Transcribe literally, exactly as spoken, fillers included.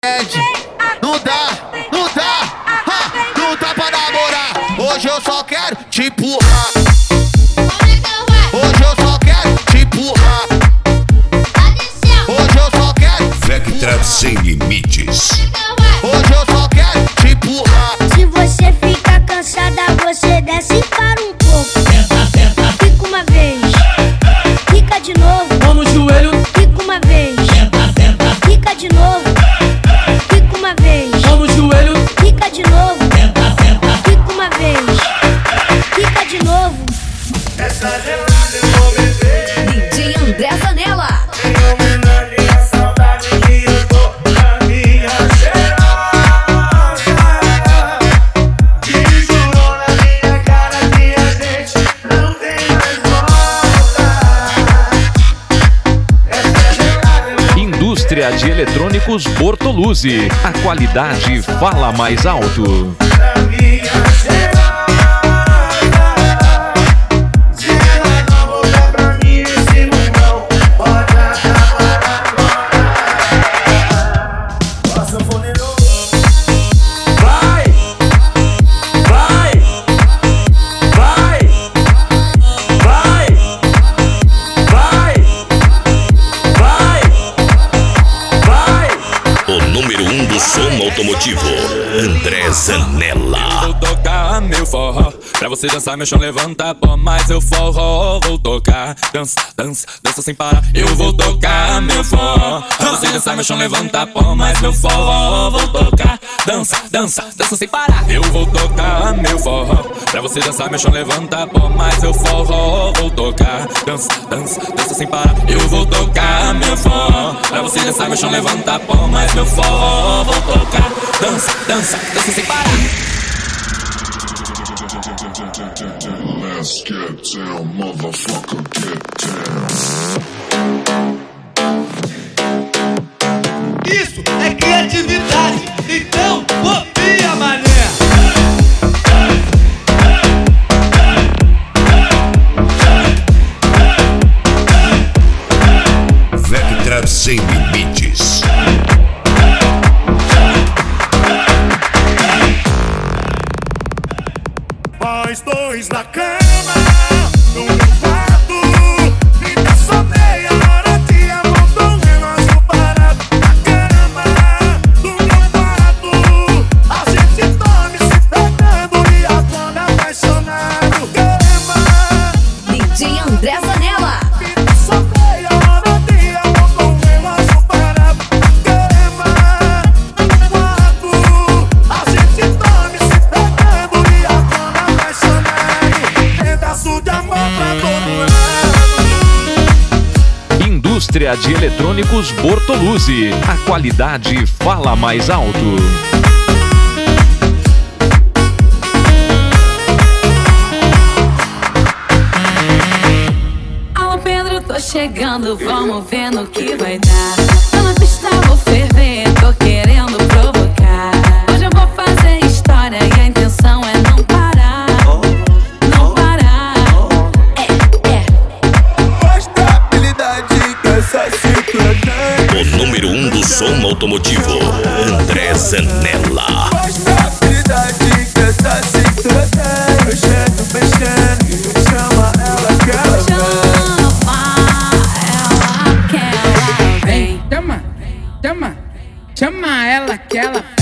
Não dá, não dá, ha, não dá pra namorar. Hoje eu só quero te empurrar. Hoje eu só quero te empurrar. Hoje eu só quero Vectra sem limites. Hoje eu só quero te empurrar. Se você fica cansada, você desce para um pouco. Senta, senta. Fica uma vez, fica de novo. Mão no joelho. Fica uma vez, Senta, senta. fica de novo. Fica uma vez, Mão no joelho. fica de novo. Senta, senta. Fica uma vez, fica de novo. Essa gelada eu vou beber. D J André Zanella. Em homenagem à saudade que eu tô da minha cheirosa, que jurou na minha cara que a gente não tem mais volta. Essa gelada eu vou Indústria de Eletrônicos Bortoluzzi. A qualidade fala mais alto. da minha cheirosa. Se ela não voltar pra mim, esse mundão pode acabar agora. Ó, sanfoneiro. Vai, vai, vai, vai, vai, vai, vai. O número um do som automotivo, André Zanella. Vou tocar meu forró, pra você dançar meu chão, levanta pó, mas eu forró. Vou tocar, dança, dança, dança sem parar. Eu vou tocar meu forró, pra você dançar meu chão, levanta pó, mas meu forró. Vou tocar, dança, dança, dança sem parar. Eu vou tocar meu forró, pra você dançar meu chão, levanta pó, mas eu forró. Vou tocar, dança, dança, dança sem parar. Eu vou tocar meu forró, pra você dançar meu chão, levanta pó, mas meu forró. Vou tocar, dança, dança, dança sem parar. Let's get down, motherfucker, get down. Isso é criatividade, então copia, mané. Vectra sem limites. Nós dois na cama, no meu quarto. Me dá só meia hora de amor, tô relógio parado. Na cama, no meu quarto. A gente dorme se pegando e acorda apaixonado. Cama, D J André Zanella. me dá só meia hora de amor, tô relógio parado. Na cama, no quarto. A gente dorme se pegando e acorda apaixonado. Pedaço de amor pra todo lado. Indústria de Eletrônicos Bortoluzzi. A qualidade fala mais alto. Alô Pedro, tô chegando, vamos ver no que vai dar. Tô na pista, vou ferver, tô querendo provocar. Hoje eu vou fazer história e a intenção é não parar. Não parar. É, é. Mostra a habilidade que essa cicleta. O número um do som automotivo, André Zanella. Mostra a habilidade que essa cicleta. Mexendo, mexendo, chama ela que ela Chama ela que ela vem. Chama, chama, chama ela que ela